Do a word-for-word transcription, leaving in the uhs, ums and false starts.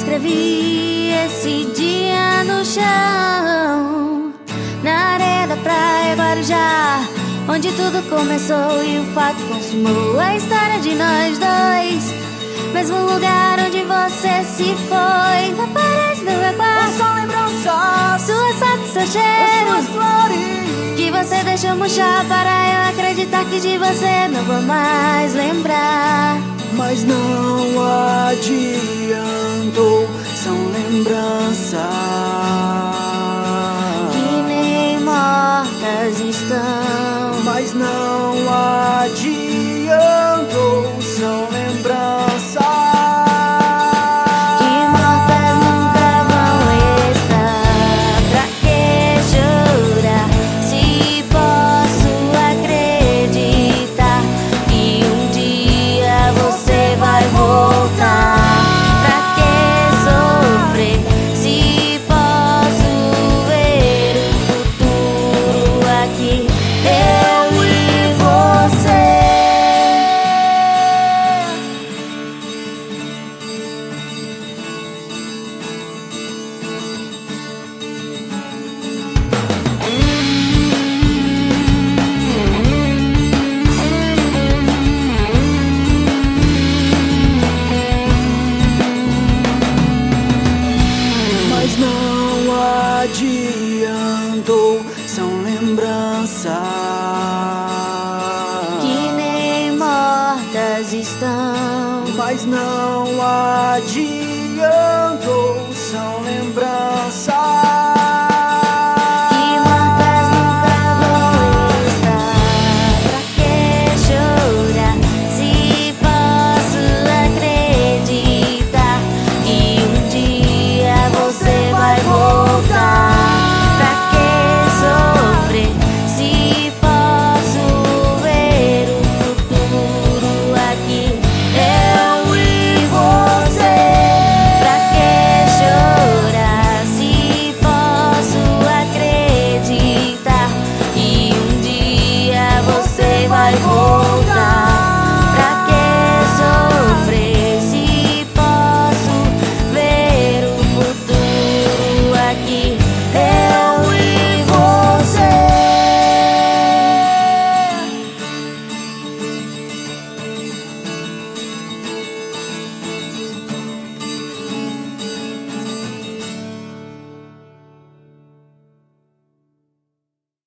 escrevi esse dia no chão, na areia da praia Guarujá, onde tudo começou e o fato consumou a história de nós dois. Mesmo lugar onde você se foi, na parede do meu quarto, só lembranças, sua foto, seu cheiro, suas flores, que você deixou murchar para eu acreditar que de você não vou mais lembrar. mas não adiantou, são lembranças Que nem mortas estão, mas não adiantou, são lembranças que mortas nunca vão estar. Pra que chorar se posso acreditar que um dia você vai voltar? Pra que sofrer se posso ver o futuro aqui, eu e você? mas não adiantou, são lembranças Que nem mortas estão, mas não adiantou, são lembranças